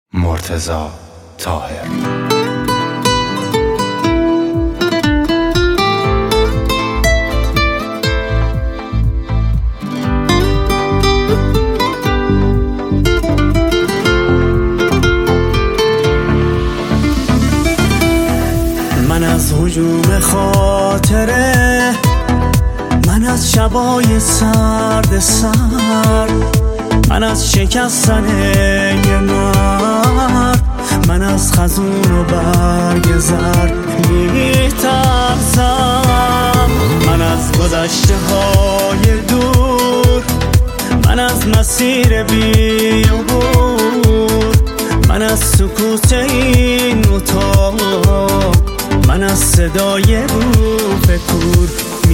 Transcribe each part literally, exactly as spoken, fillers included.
مرتضی طاهر. من از هجوم خاطره، من از شبای سرد سرد، من از شکستن یه مرد، من از خزون و برگ زرد میترسم. من از گذشته های دور، من از مسیر بی‌عبور، من از سکوت این اتاق، من از صدای روح کور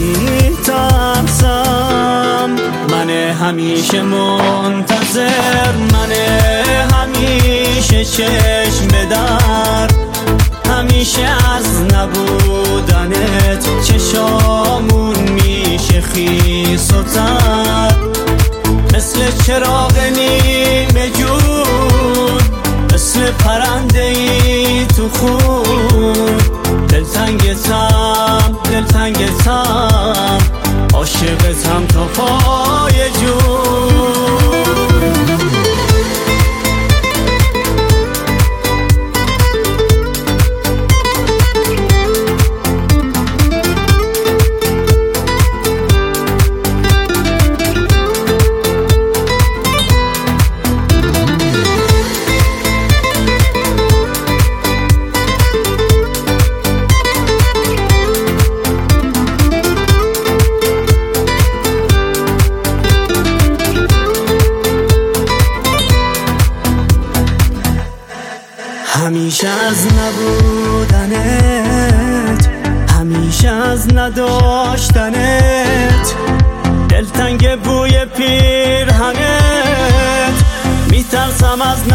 میترسم. من همیشه منتظر، من همیشه چشم به در، همیشه از نبودنت چشامون میشه خیس و تر، مثل چراغ نیمه جون، مثل پرنده ای تو خون. دلتنگتم دلتنگتم عاشقتم تا پای جون. همیشه از نبودنت، همیشه از نداشتنت، دلتنگ بوی پیرهنت، میترسم از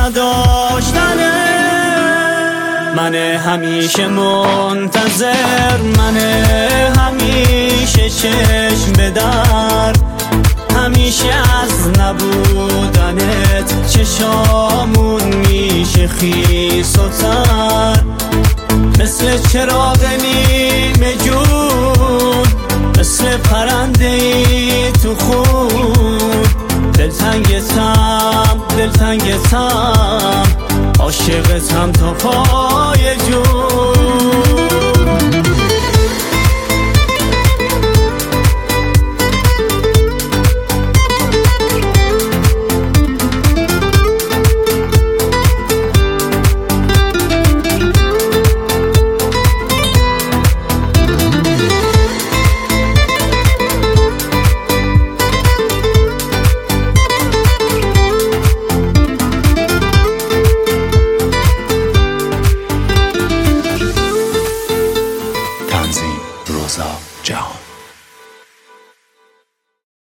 نداشتنت. من همیشه منتظر، من همیشه چشم به در، همیشه از نبودنت چشامون میشه خیس و تر، مثل چراغ نیمه جون، مثل پرنده ای تو خون. دلتنگتم دلتنگتم عاشقتم تا پای جون.